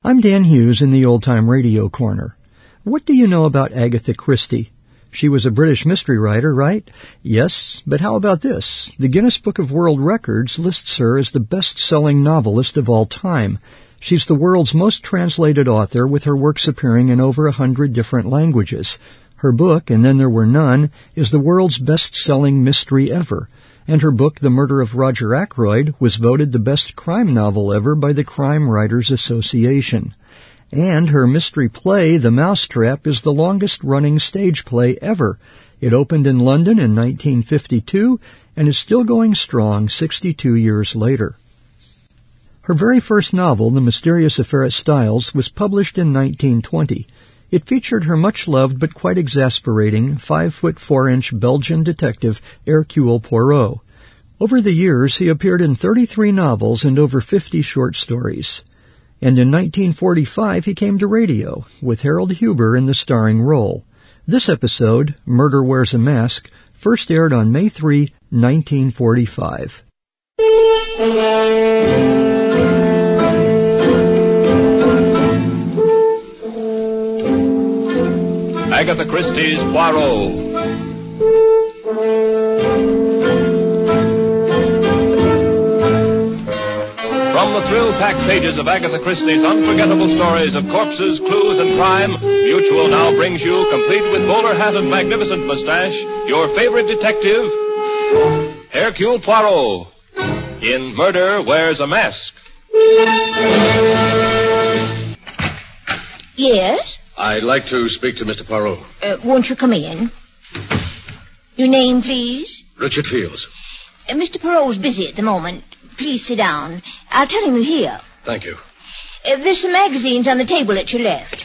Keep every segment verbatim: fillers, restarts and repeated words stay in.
I'm Dan Hughes in the Old Time Radio Corner. What do you know about Agatha Christie? She was a British mystery writer, right? Yes, but how about this? The Guinness Book of World Records lists her as the best-selling novelist of all time. She's the world's most translated author, with her works appearing in over a hundred different languages. Her book, And Then There Were None, is the world's best-selling mystery ever. And her book, The Murder of Roger Ackroyd, was voted the best crime novel ever by the Crime Writers Association. And her mystery play, The Mousetrap, is the longest-running stage play ever. It opened in London in nineteen fifty-two and is still going strong sixty-two years later. Her very first novel, The Mysterious Affair at Styles, was published in nineteen twenty. It featured her much-loved but quite exasperating five-foot-four-inch Belgian detective Hercule Poirot. Over the years, he appeared in thirty-three novels and over fifty short stories. And in nineteen forty-five, he came to radio, with Harold Huber in the starring role. This episode, Murder Wears a Mask, first aired on May third, nineteen forty-five. Agatha Christie's Poirot. From the thrill-packed pages of Agatha Christie's unforgettable stories of corpses, clues, and crime, Mutual now brings you, complete with bowler hat and magnificent mustache, your favorite detective, Hercule Poirot, in Murder Wears a Mask. Yes? I'd like to speak to Mister Poirot. Uh, won't you come in? Your name, please? Richard Fields. Uh, Mister Poirot's busy at the moment. Please sit down. I'll tell him you're here. Thank you. Uh, there's some magazines on the table at your left.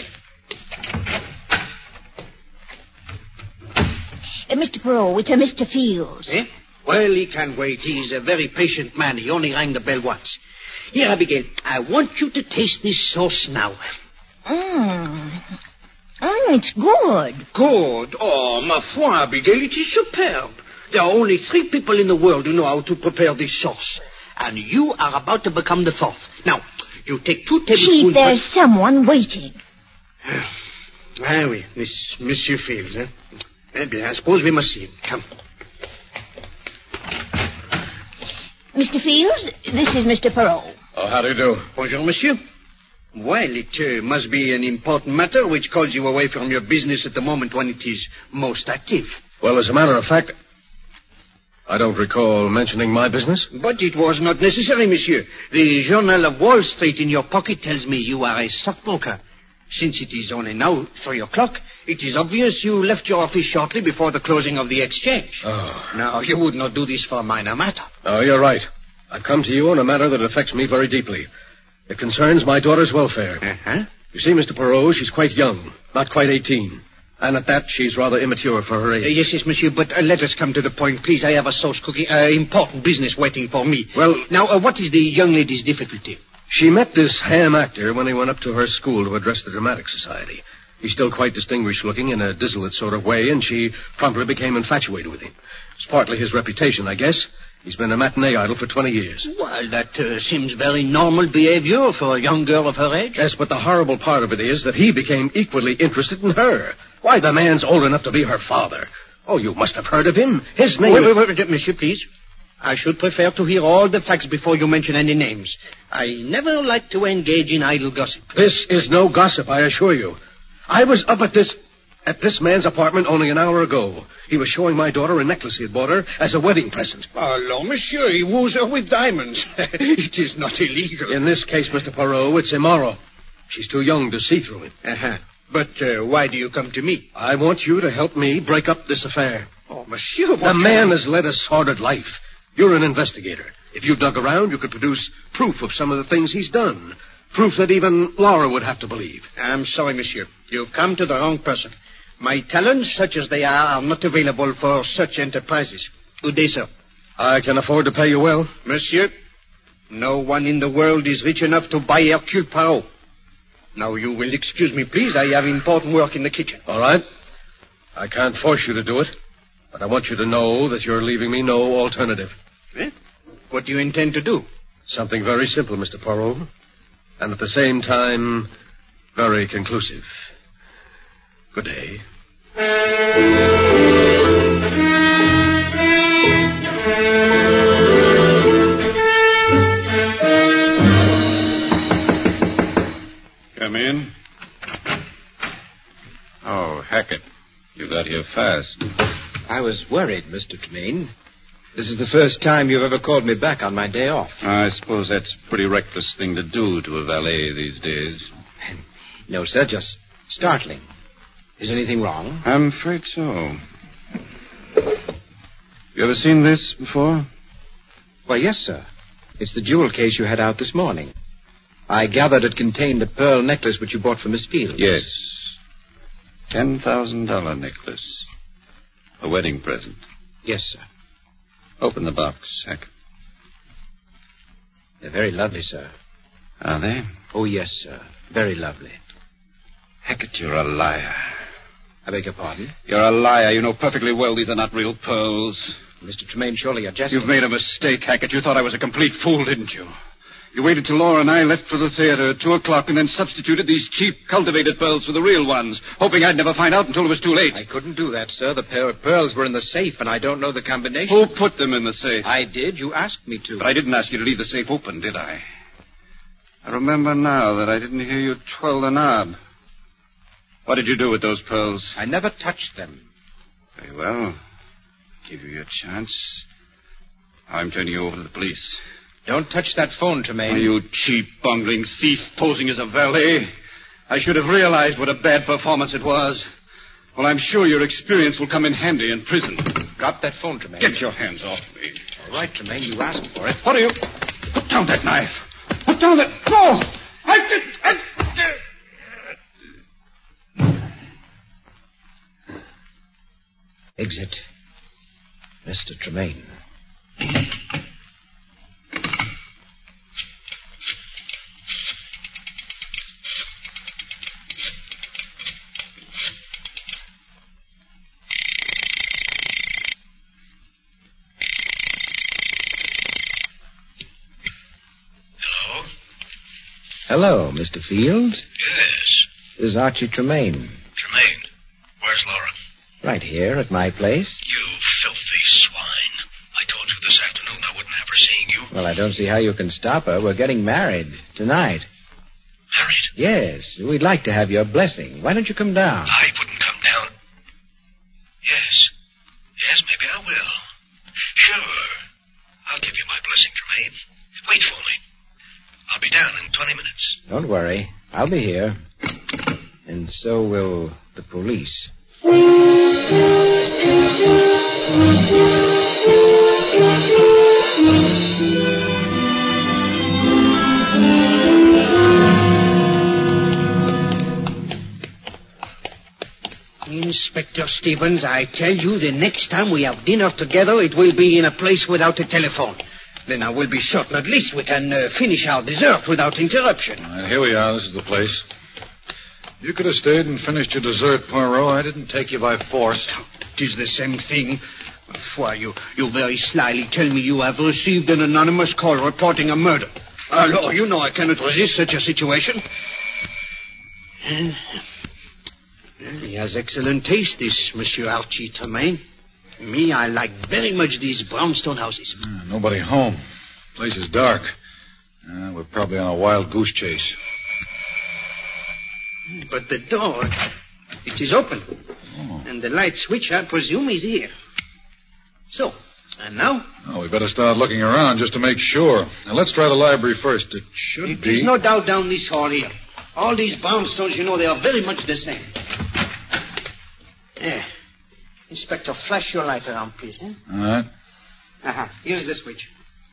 Uh, Mister Poirot, it's a Mister Fields. Eh? Well, he can wait. He's a very patient man. He only rang the bell once. Here, Abigail, I want you to taste this sauce now. Mmm. Mmm, it's good. Good? Oh, ma foi, Abigail, it is superb. There are only three people in the world who know how to prepare this sauce. And you are about to become the fourth. Now, you take two tablespoons... Chief, there's but... someone waiting. Ah, oui, Miss, Monsieur Fields, eh? Eh bien, I suppose we must see him. Come. Mister Fields, this is Mister Poirot. Oh, how do you do? Bonjour, monsieur. Well, it uh, must be an important matter which calls you away from your business at the moment when it is most active. Well, as a matter of fact, I don't recall mentioning my business. But it was not necessary, monsieur. The Journal of Wall Street in your pocket tells me you are a stockbroker. Since it is only now three o'clock, it is obvious you left your office shortly before the closing of the exchange. Oh. Now, you would not do this for a minor matter. Oh, you're right. I've come to you on a matter that affects me very deeply. It concerns my daughter's welfare. Uh-huh. You see, Mister Poirot, she's quite young, not quite eighteen. And at that, she's rather immature for her age. Uh, yes, yes, monsieur, but uh, let us come to the point, please. I have a sauce cooking, uh, important business waiting for me. Well... Now, uh, what is the young lady's difficulty? She met this ham actor when he went up to her school to address the Dramatic Society. He's still quite distinguished-looking in a dissolute sort of way, and she promptly became infatuated with him. It's partly his reputation, I guess. He's been a matinee idol for twenty years. Well, that uh, seems very normal behavior for a young girl of her age. Yes, but the horrible part of it is that he became equally interested in her. Why, the man's old enough to be her father. Oh, you must have heard of him. His name Wait, is... wait, wait, monsieur, please. I should prefer to hear all the facts before you mention any names. I never like to engage in idle gossip. This is no gossip, I assure you. I was up at this... at this man's apartment only an hour ago. He was showing my daughter a necklace he had bought her as a wedding present. Oh, monsieur, he woos her with diamonds. It is not illegal. In this case, Mister Poirot, it's immoral. She's too young to see through him. Uh-huh. But uh, why do you come to me? I want you to help me break up this affair. Oh, monsieur, what The man kind... has led a sordid life. You're an investigator. If you dug around, you could produce proof of some of the things he's done. Proof that even Laura would have to believe. I'm sorry, monsieur. You've come to the wrong person. My talents, such as they are, are not available for such enterprises. Good day, sir. I can afford to pay you well. Monsieur, no one in the world is rich enough to buy Hercule Poirot. Now, you will excuse me, please. I have important work in the kitchen. All right. I can't force you to do it, but I want you to know that you're leaving me no alternative. Eh? What do you intend to do? Something very simple, Mister Poirot. and at the same time, very conclusive. Good day. Come in. Oh, Hackett. You got here fast. I was worried, Mister Tremaine. This is the first time you've ever called me back on my day off. I suppose that's a pretty reckless thing to do to a valet these days. No, sir, just startling. Is anything wrong? I'm afraid so. You ever seen this before? Why, yes, sir. It's the jewel case you had out this morning. I gathered it contained a pearl necklace which you bought for Miss Fields. Yes. Ten thousand dollar necklace. A wedding present. Yes, sir. Open the box, Hackett. They're very lovely, sir. Are they? Oh, yes, sir. Very lovely. Hackett, you're a liar. I beg your pardon? You're a liar. You know perfectly well these are not real pearls. Mister Tremaine, surely you're jesting. You've made a mistake, Hackett. You thought I was a complete fool, didn't you? You waited till Laura and I left for the theater at two o'clock and then substituted these cheap, cultivated pearls for the real ones, hoping I'd never find out until it was too late. I couldn't do that, sir. The pair of pearls were in the safe, and I don't know the combination. Who put them in the safe? I did. You asked me to. But I didn't ask you to leave the safe open, did I? I remember now that I didn't hear you twirl the knob. What did you do with those pearls? I never touched them. Very well. Give you your chance. I'm turning you over to the police. Don't touch that phone, Tremaine. Oh, you cheap, bungling thief posing as a valet. I should have realized what a bad performance it was. Well, I'm sure your experience will come in handy in prison. Drop that phone, Tremaine. Get your hands off me. All right, Tremaine, you asked for it. What are you? Put down that knife. Put down that... No! I did... I... Exit. Mister Tremaine. Hello, Mister Fields. Yes. This is Archie Tremaine. Tremaine, where's Laura? Right here at my place. You filthy swine. I told you this afternoon I wouldn't have her seeing you. Well, I don't see how you can stop her. We're getting married tonight. Married? Yes. We'd like to have your blessing. Why don't you come down? I wouldn't come down. Yes. Yes, maybe I will. Sure. I'll give you my blessing, Tremaine. Wait for me. I'll be down in twenty minutes. Don't worry. I'll be here. And so will the police. Inspector Stevens, I tell you, the next time we have dinner together, it will be in a place without a telephone. Then I will be certain at least we can uh, finish our dessert without interruption. Uh, here we are. This is the place. You could have stayed and finished your dessert, Poirot. I didn't take you by force. It is the same thing. Why, you, you very slyly tell me you have received an anonymous call reporting a murder. Alors, you know I cannot resist such a situation. He has excellent taste, this Monsieur Archie Tremaine. Me, I like very much these brownstone houses. Uh, nobody home. Place is dark. Uh, we're probably on a wild goose chase. But the door, it is open. Oh. And the light switch, I presume, is here. So, and now? Oh, we better start looking around just to make sure. Now, let's try the library first. It should It be... is no doubt down this hall here. All these brownstones, you know, they are very much the same. There. Inspector, flash your light around, please, eh? All right. Uh-huh. Here's the switch.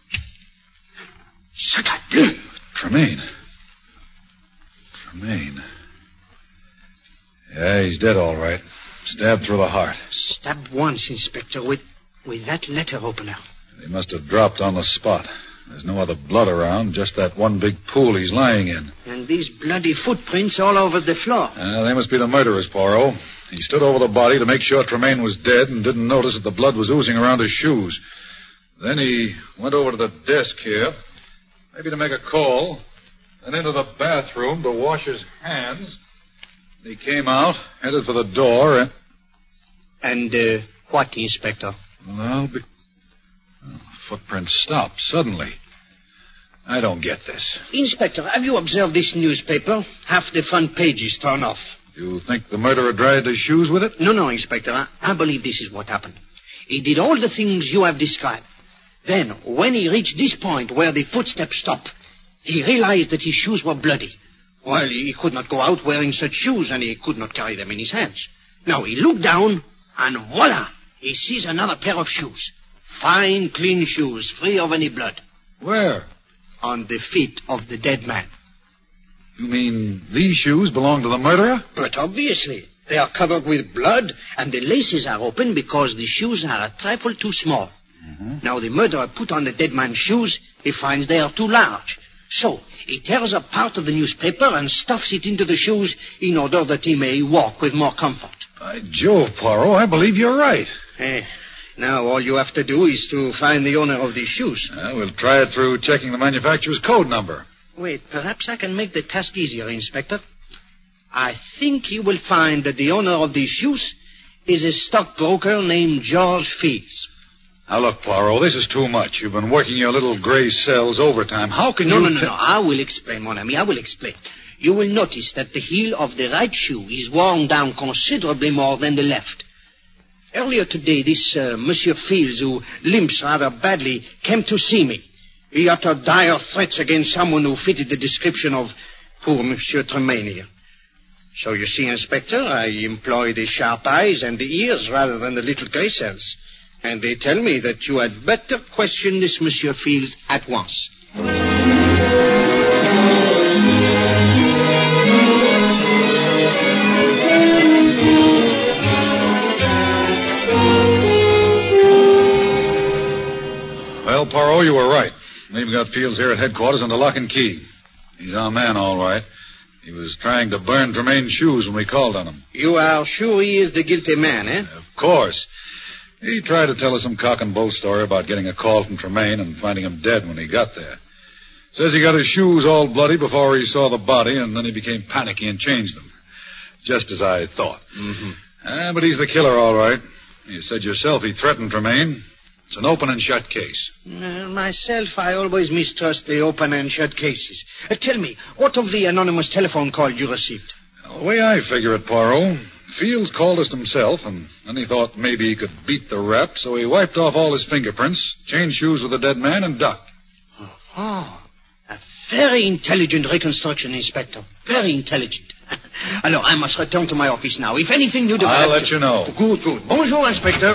Sagat! Tremaine. Tremaine. Yeah, he's dead all right. Stabbed through the heart. Stabbed once, Inspector, with, with that letter opener. He must have dropped on the spot. There's no other blood around, just that one big pool he's lying in. And these bloody footprints all over the floor. Uh, they must be the murderers, Poirot. He stood over the body to make sure Tremaine was dead and didn't notice that the blood was oozing around his shoes. Then he went over to the desk here, maybe to make a call, and into the bathroom to wash his hands. He came out, headed for the door, and... And, uh, what, Inspector? Well, be... oh, footprints stopped suddenly. I don't get this. Inspector, have you observed this newspaper? Half the front page is torn off. You think the murderer dried his shoes with it? No, no, Inspector. I, I believe this is what happened. He did all the things you have described. Then, when he reached this point where the footsteps stopped, he realized that his shoes were bloody. Well, he could not go out wearing such shoes, and he could not carry them in his hands. Now, he looked down, and voila! He sees another pair of shoes. Fine, clean shoes, free of any blood. Where? On the feet of the dead man. You mean these shoes belong to the murderer? But obviously. They are covered with blood, and the laces are open because the shoes are a trifle too small. Mm-hmm. Now, the murderer put on the dead man's shoes. He finds they are too large. So, he tears up part of the newspaper and stuffs it into the shoes in order that he may walk with more comfort. By Jove, Poirot, I believe you're right. Eh, now all you have to do is to find the owner of these shoes. Uh, we'll try it through checking the manufacturer's code number. Wait, perhaps I can make the task easier, Inspector. I think you will find that the owner of these shoes is a stockbroker named George Fields. Now, look, Poirot, this is too much. You've been working your little gray cells overtime. How can no, you... No, no, t- no, I will explain, mon ami, I will explain. You will notice that the heel of the right shoe is worn down considerably more than the left. Earlier today, this uh, Monsieur Fields, who limps rather badly, came to see me. He uttered dire threats against someone who fitted the description of poor Monsieur Tremaine here. So you see, Inspector, I employ the sharp eyes and the ears rather than the little gray cells. And they tell me that you had better question this Monsieur Fields at once. Well, Poirot, you were right. We've got Fields here at headquarters under lock and key. He's our man, all right. He was trying to burn Tremaine's shoes when we called on him. You are sure he is the guilty man, eh? Of course. He tried to tell us some cock and bull story about getting a call from Tremaine and finding him dead when he got there. Says he got his shoes all bloody before he saw the body, and then he became panicky and changed them. Just as I thought. Mm-hmm. Ah, but he's the killer, all right. You said yourself he threatened Tremaine. It's an open and shut case. Uh, myself, I always mistrust the open and shut cases. Uh, tell me, what of the anonymous telephone call you received? Well, the way I figure it, Poirot, Fields called us himself, and then he thought maybe he could beat the rap, so he wiped off all his fingerprints, changed shoes with the dead man, and ducked. Oh, oh a very intelligent reconstruction, Inspector. Very intelligent. Alors, I must return to my office now. If anything new develops... I'll let you know. Good, good. Bonjour, Inspector.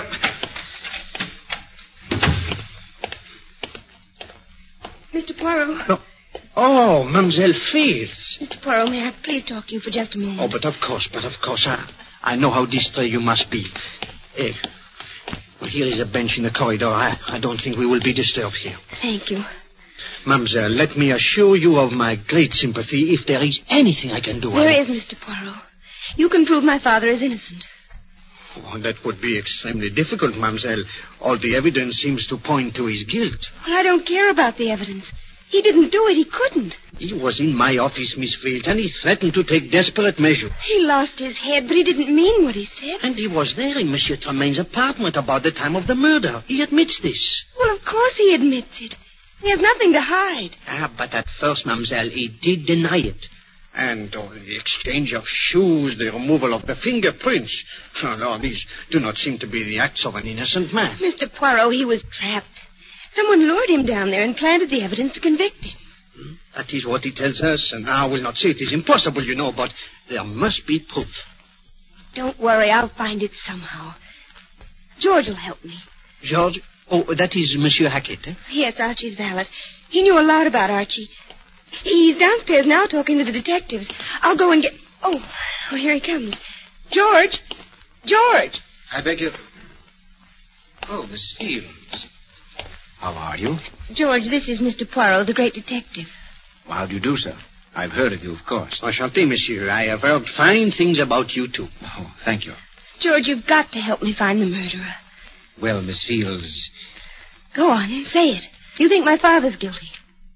Mister Poirot. No. Oh, Mademoiselle Fields. Mister Poirot, may I please talk to you for just a moment? Oh, but of course, but of course. I, I know how distressed you must be. Eh, well, here is a bench in the corridor. I, I don't think we will be disturbed here. Thank you. Mademoiselle, let me assure you of my great sympathy if there is anything I can do. There I... is, Mister Poirot. You can prove my father is innocent. Oh, that would be extremely difficult, Mademoiselle. All the evidence seems to point to his guilt. Well, I don't care about the evidence. He didn't do it. He couldn't. He was in my office, Miss Fields, and he threatened to take desperate measures. He lost his head, but he didn't mean what he said. And he was there in Monsieur Tremaine's apartment about the time of the murder. He admits this. Well, of course he admits it. He has nothing to hide. Ah, but at first, Mademoiselle, he did deny it. And oh, the exchange of shoes, the removal of the fingerprints. Oh, no, these do not seem to be the acts of an innocent man. Mister Poirot, he was trapped. Someone lured him down there and planted the evidence to convict him. Hmm? That is what he tells us, and I will not say it is impossible, you know, but there must be proof. Don't worry, I'll find it somehow. George will help me. George? Oh, that is Monsieur Hackett, eh? Yes, Archie's valet. He knew a lot about Archie. He's downstairs now talking to the detectives. I'll go and get... Oh, oh, here he comes. George! George! I beg your... Oh, Miss Fields. How are you? George, this is Mister Poirot, the great detective. Well, how do you do, sir? I've heard of you, of course. Enchanté, monsieur. I have heard fine things about you, too. Oh, thank you. George, you've got to help me find the murderer. Well, Miss Fields... Go on, say it. You think my father's guilty?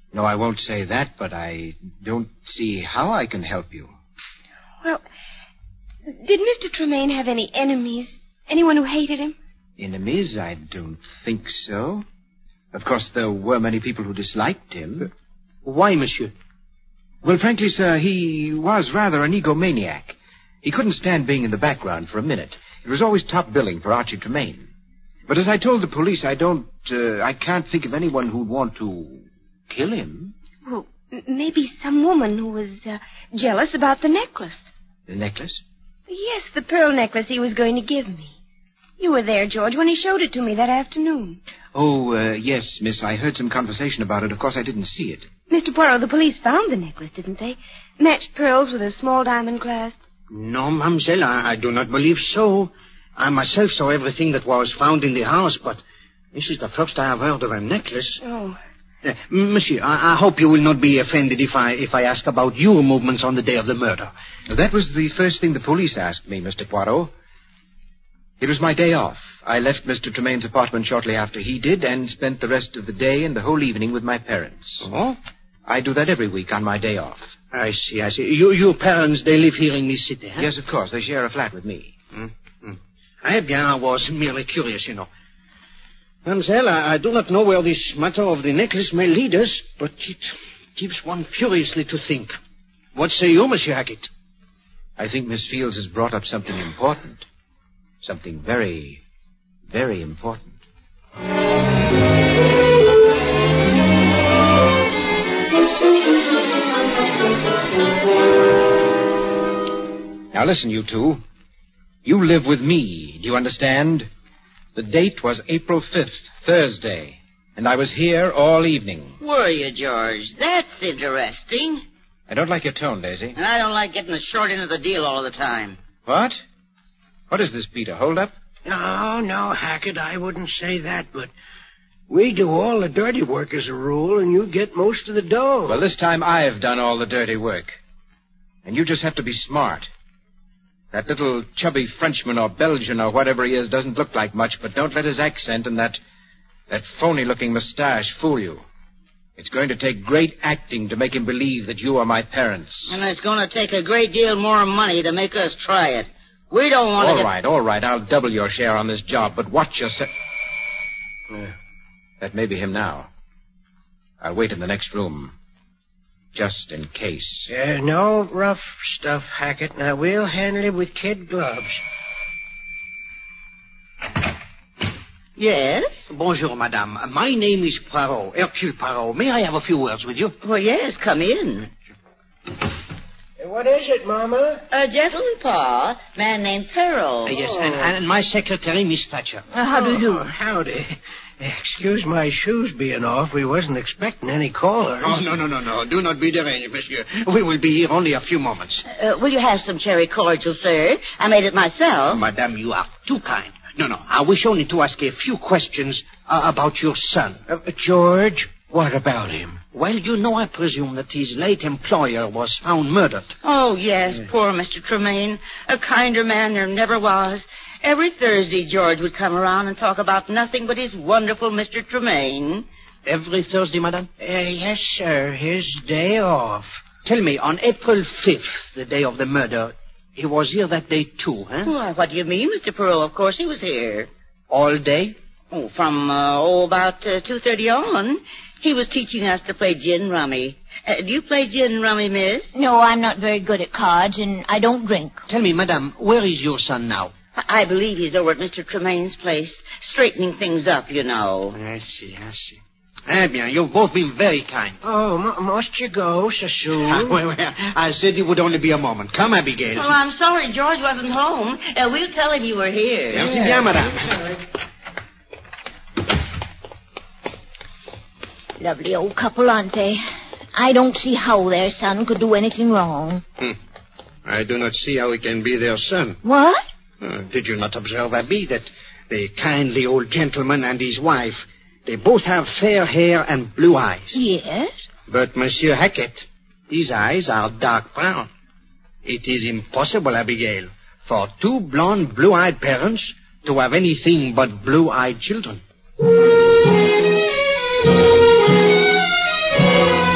No, I won't say that, but I don't see how I can help you. Well, did Mister Tremaine have any enemies? Anyone who hated him? Enemies? I don't think so. Of course, there were many people who disliked him. Why, monsieur? Well, frankly, sir, he was rather an egomaniac. He couldn't stand being in the background for a minute. It was always top billing for Archie Tremaine. But as I told the police, I don't, uh, I can't think of anyone who'd want to kill him. Well, m- maybe some woman who was uh, jealous about the necklace. The necklace? Yes, the pearl necklace he was going to give me. You were there, George, when he showed it to me that afternoon. Oh, uh, yes, miss, I heard some conversation about it. Of course, I didn't see it. Mister Poirot, the police found the necklace, didn't they? Matched pearls with a small diamond clasp. No, mademoiselle, I, I do not believe so. I myself saw everything that was found in the house, but this is the first I have heard of a necklace. Oh. Uh, monsieur, I, I hope you will not be offended if I if I ask about your movements on the day of the murder. That was the first thing the police asked me, Mister Poirot. It was my day off. I left Mister Tremaine's apartment shortly after he did and spent the rest of the day and the whole evening with my parents. Oh? I do that every week on my day off. I see, I see. You, your parents, they live here in this city, huh? Yes, of course. They share a flat with me. Mm-hmm. Eh bien, I was merely curious, you know. Mademoiselle, I, I do not know where this matter of the necklace may lead us, but it gives one furiously to think. What say you, Monsieur Hackett? I think Miss Fields has brought up something important. Something very, very important. Now listen, you two. You live with me, do you understand? The date was April fifth, Thursday, and I was here all evening. Were you, George? That's interesting. I don't like your tone, Daisy. And I don't like getting the short end of the deal all the time. What? What is this, Peter? Hold up? No, no, Hackett, I wouldn't say that, but we do all the dirty work as a rule, and you get most of the dough. Well, this time I've done all the dirty work. And you just have to be smart. That little chubby Frenchman or Belgian or whatever he is doesn't look like much, but don't let his accent and that that phony-looking mustache fool you. It's going to take great acting to make him believe that you are my parents. And it's going to take a great deal more money to make us try it. We don't want to All get... right, all right. I'll double your share on this job, but watch yourself. Uh, that may be him now. I'll wait in the next room. Just in case. Uh, no rough stuff, Hackett. Now, we'll handle it with kid gloves. Yes? Bonjour, madame. My name is Poirot, Hercule Poirot. May I have a few words with you? Well, yes, come in. What is it, Mama? A gentleman, Pa. Man named Peril. Uh, yes, and, and my secretary, Miss Thatcher. Uh, how do you do? Oh, howdy. Excuse my shoes being off. We wasn't expecting any callers. Oh, no, no, no, no. Do not be deranged, monsieur. We will be here only a few moments. Uh, will you have some cherry cordial, sir? I made it myself. Oh, madame, you are too kind. No, no. I wish only to ask a few questions uh, about your son. Uh, George, what about him? Well, you know, I presume that his late employer was found murdered. Oh, yes, yeah. Poor Mister Tremaine. A kinder man there never was. Every Thursday, George would come around and talk about nothing but his wonderful Mister Tremaine. Every Thursday, madame? Uh, yes, sir. His day off. Tell me, on April fifth, the day of the murder, he was here that day too, huh? Why, what do you mean, Mister Perot? Of course he was here. All day? Oh, from, uh, oh, about uh, two thirty on. He was teaching us to play gin rummy. Uh, do you play gin rummy, miss? No, I'm not very good at cards, and I don't drink. Tell me, madame, where is your son now? I believe he's over at Mister Tremaine's place, straightening things up, you know. I see, I see. Eh bien, you've both been very kind. Oh, m- must you go so soon? Ah, well, well, I said it would only be a moment. Come, Abigail. Well, I'm sorry George wasn't home. Uh, we'll tell him you were here. Merci bien, madame. Lovely old couple, aren't they? I don't see how their son could do anything wrong. Hmm. I do not see how he can be their son. What? Uh, did you not observe, Abby, that the kindly old gentleman and his wife, they both have fair hair and blue eyes? Yes. But Monsieur Hackett, his eyes are dark brown. It is impossible, Abigail, for two blonde, blue-eyed parents to have anything but blue-eyed children.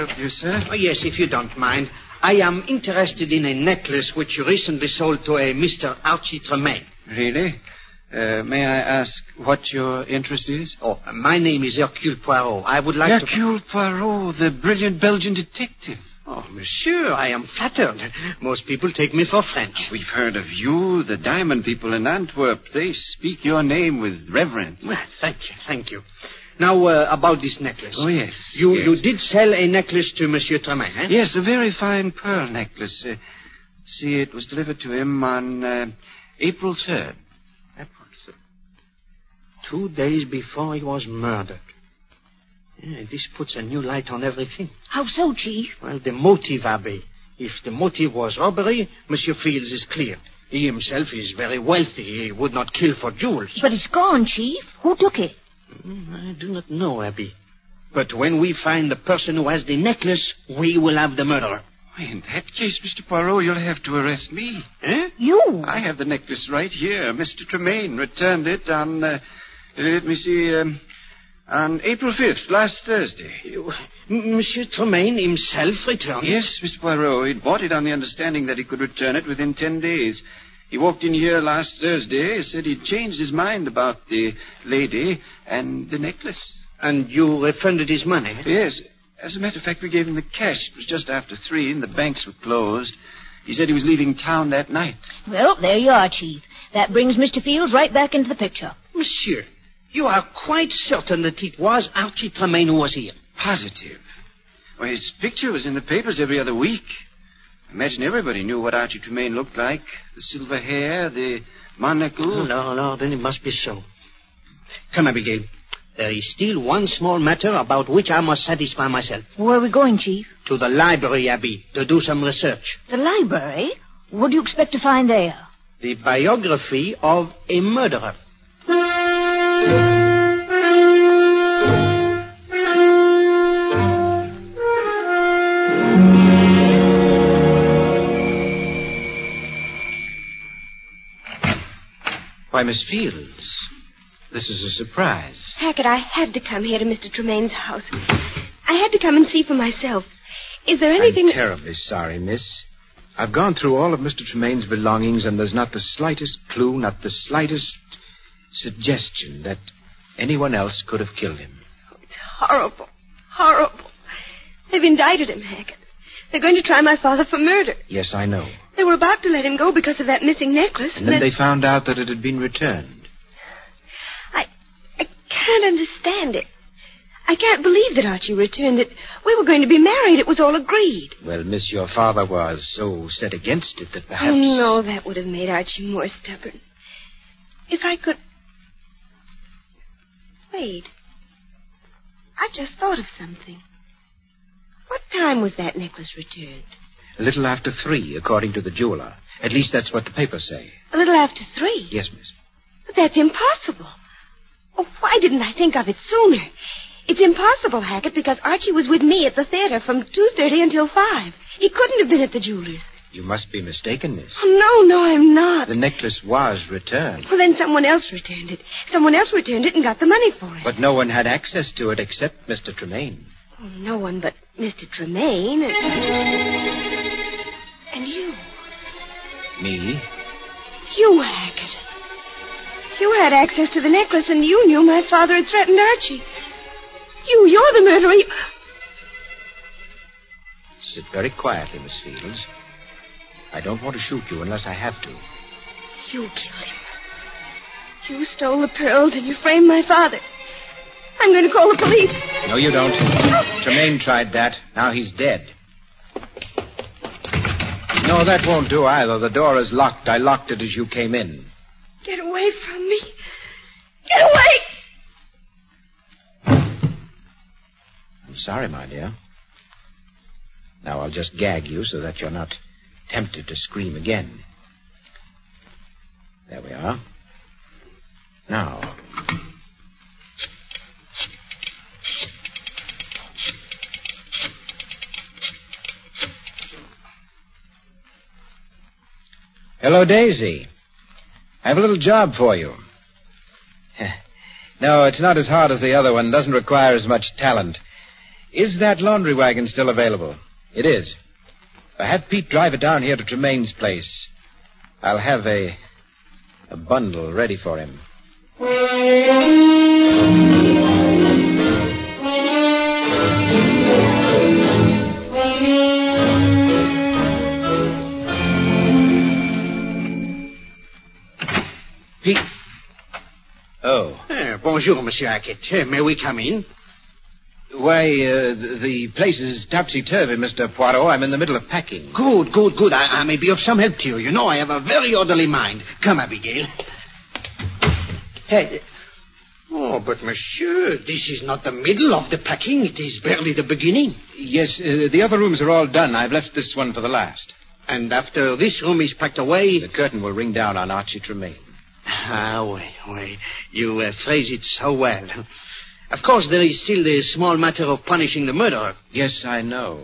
help you, sir? Oh, yes, if you don't mind. I am interested in a necklace which you recently sold to a Mister Archie Tremaine. Really? Uh, may I ask what your interest is? Oh, my name is Hercule Poirot. I would like Hercule to... Poirot, the brilliant Belgian detective. Oh, monsieur, I am flattered. Most people take me for French. We've heard of you, the diamond people in Antwerp. They speak your name with reverence. Well, thank you, thank you. Now, uh, about this necklace. Oh, yes. You yes. you did sell a necklace to Monsieur Tremaine, eh? Yes, a very fine pearl necklace. Uh, see, it was delivered to him on uh, April third. April third. Two days before he was murdered. Yeah, this puts a new light on everything. How so, Chief? Well, the motive, Abbe. If the motive was robbery, Monsieur Fields is clear. He himself is very wealthy. He would not kill for jewels. But it's gone, Chief. Who took it? I do not know, Abby. But when we find the person who has the necklace, we will have the murderer. Why, in that case, Mister Poirot, you'll have to arrest me. Eh? You? I have the necklace right here. Mister Tremaine returned it on, uh, let me see, um, on April fifth, last Thursday. You, Monsieur Tremaine himself returned it? Yes, Mister Poirot. He'd bought it on the understanding that he could return it within ten days. He walked in here last Thursday, said he'd changed his mind about the lady and the necklace. And you refunded his money? Yes. As a matter of fact, we gave him the cash. It was just after three, and the banks were closed. He said he was leaving town that night. Well, there you are, Chief. That brings Mister Fields right back into the picture. Monsieur, you are quite certain that it was Archie Tremaine who was here? Positive. Well, his picture was in the papers every other week. Imagine everybody knew what Archie Tremaine looked like. The silver hair, the monocle. Oh, no, no, then it must be so. Come, Abigail. There is still one small matter about which I must satisfy myself. Where are we going, Chief? To the library, Abby, to do some research. The library? What do you expect to find there? The biography of a murderer. Why, Miss Fields, this is a surprise. Hackett, I had to come here to Mister Tremaine's house. I had to come and see for myself. Is there anything... I'm terribly sorry, miss. I've gone through all of Mister Tremaine's belongings, and there's not the slightest clue, not the slightest suggestion that anyone else could have killed him. Oh, it's horrible. Horrible. They've indicted him, Hackett. They're going to try my father for murder. Yes, I know. They were about to let him go because of that missing necklace. And then they found out that it had been returned. I... I can't understand it. I can't believe that Archie returned it. We were going to be married. It was all agreed. Well, miss, your father was so set against it that perhaps... Oh, no, that would have made Archie more stubborn. If I could... Wait. I've just thought of something. What time was that necklace returned? A little after three, according to the jeweler. At least that's what the papers say. A little after three? Yes, miss. But that's impossible. Oh, why didn't I think of it sooner? It's impossible, Hackett, because Archie was with me at the theater from two thirty until five. He couldn't have been at the jeweler's. You must be mistaken, miss. Oh, no, no, I'm not. The necklace was returned. Well, then someone else returned it. Someone else returned it and got the money for it. But no one had access to it except Mister Tremaine. Oh, no one but Mister Tremaine. And, and you. Me? You, Hackett. You had access to the necklace, and you knew my father had threatened Archie. You, you're the murderer. You... Sit very quietly, Miss Fields. I don't want to shoot you unless I have to. You killed him. You stole the pearls, and you framed my father. I'm going to call the police. No, you don't. Tremaine tried that. Now he's dead. No, that won't do either. The door is locked. I locked it as you came in. Get away from me. Get away! I'm sorry, my dear. Now I'll just gag you so that you're not tempted to scream again. There we are. Now... Hello, Daisy. I have a little job for you. No, it's not as hard as the other one. Doesn't require as much talent. Is that laundry wagon still available? It is. I have Pete drive it down here to Tremaine's place. I'll have a a bundle ready for him. Pete. Oh. Uh, bonjour, Monsieur Hackett. Uh, may we come in? Why, uh, the, the place is topsy-turvy, Mister Poirot. I'm in the middle of packing. Good, good, good. I, I may be of some help to you. You know, I have a very orderly mind. Come, Abigail. Hey. Oh, but, monsieur, this is not the middle of the packing. It is barely the beginning. Yes, uh, the other rooms are all done. I've left this one for the last. And after this room is packed away... The curtain will ring down on Archie Tremaine. Ah, oui, oui. You uh, phrase it so well. Of course, there is still the small matter of punishing the murderer. Yes, I know.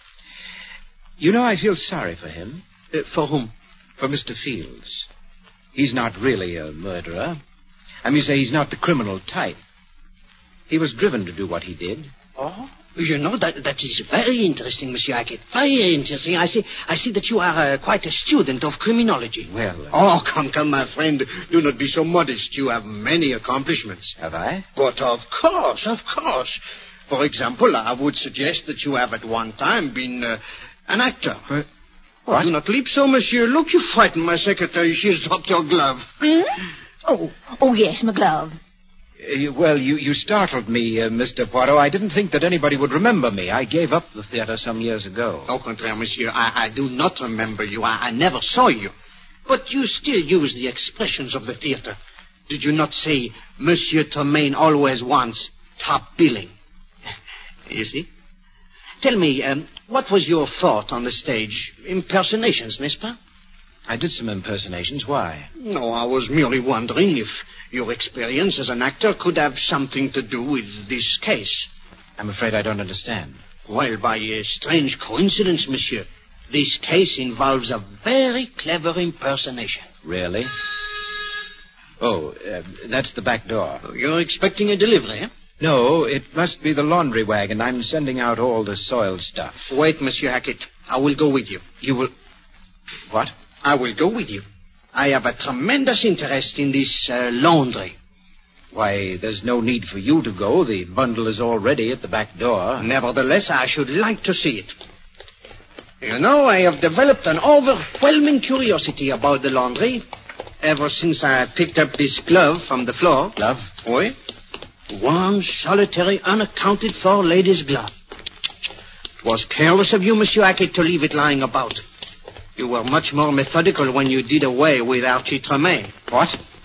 You know, I feel sorry for him. Uh, for whom? For Mister Fields. He's not really a murderer. I mean, say he's not the criminal type. He was driven to do what he did. Oh? You know, that that is very interesting, Monsieur Hackett. Very interesting. I see I see that you are uh, quite a student of criminology. Well... Uh... Oh, come, come, my friend. Do not be so modest. You have many accomplishments. Have I? But of course, of course. For example, I would suggest that you have at one time been uh, an actor. What? What? Do not leap so, monsieur. Look, you frightened my secretary. She has dropped your glove. Hmm? Oh, oh, yes, my glove. Uh, well, you, you startled me, uh, Mister Poirot. I didn't think that anybody would remember me. I gave up the theater some years ago. Au contraire, monsieur. I, I do not remember you. I, I never saw you. But you still use the expressions of the theater. Did you not say, Monsieur Tremaine always wants top billing? You see? Tell me, um, what was your thought on the stage? Impersonations, n'est-ce pas? I did some impersonations. Why? No, I was merely wondering if your experience as an actor could have something to do with this case. I'm afraid I don't understand. Well, by a strange coincidence, monsieur, this case involves a very clever impersonation. Really? Oh, uh, that's the back door. You're expecting a delivery, eh? No, it must be the laundry wagon. I'm sending out all the soiled stuff. Wait, Monsieur Hackett. I will go with you. You will... What? I will go with you. I have a tremendous interest in this uh, laundry. Why, there's no need for you to go. The bundle is already at the back door. Nevertheless, I should like to see it. You know, I have developed an overwhelming curiosity about the laundry ever since I picked up this glove from the floor. Glove? Oui. One solitary, unaccounted for lady's glove. It was careless of you, Monsieur Hackett, to leave it lying about. You were much more methodical when you did away with Archie Tremaine. What?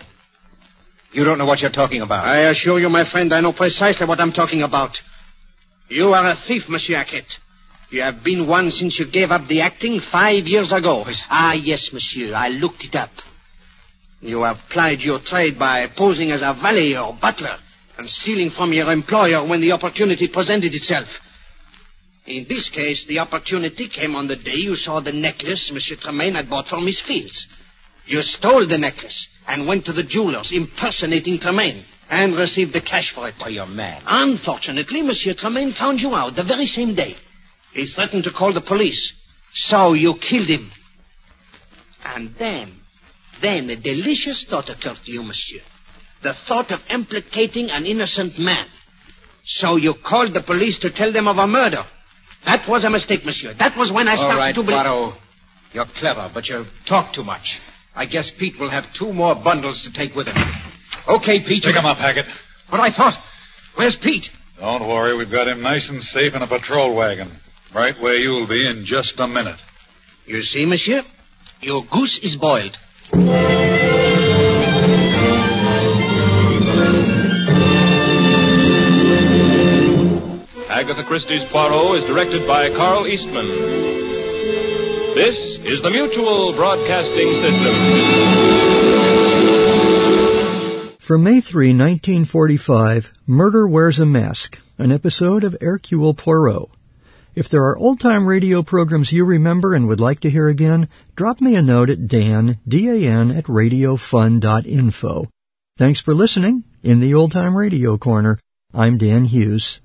You don't know what you're talking about. I assure you, my friend, I know precisely what I'm talking about. You are a thief, Monsieur Hackett. You have been one since you gave up the acting five years ago. Ah, yes, monsieur, I looked it up. You have plied your trade by posing as a valet or butler and stealing from your employer when the opportunity presented itself. In this case, the opportunity came on the day you saw the necklace Monsieur Tremaine had bought for Miss Fields. You stole the necklace and went to the jeweler's impersonating Tremaine and received the cash for it. Why, you're mad. Unfortunately, Monsieur Tremaine found you out the very same day. He threatened to call the police. So you killed him. And then, then a delicious thought occurred to you, monsieur. The thought of implicating an innocent man. So you called the police to tell them of a murder. That was a mistake, monsieur. That was when I started All right, to believe... Poirot. You're clever, but you talk too much. I guess Pete will have two more bundles to take with him. Okay, Pete. Pick him up, Hackett. But I thought... Where's Pete? Don't worry. We've got him nice and safe in a patrol wagon. Right where you'll be in just a minute. You see, monsieur? Your goose is boiled. Agatha Christie's Poirot is directed by Carl Eastman. This is the Mutual Broadcasting System. From May third, nineteen forty-five, Murder Wears a Mask, an episode of Hercule Poirot. If there are old-time radio programs you remember and would like to hear again, drop me a note at Dan, D A N, at radio fun dot info. Thanks for listening. In the Old Time Radio Corner, I'm Dan Hughes.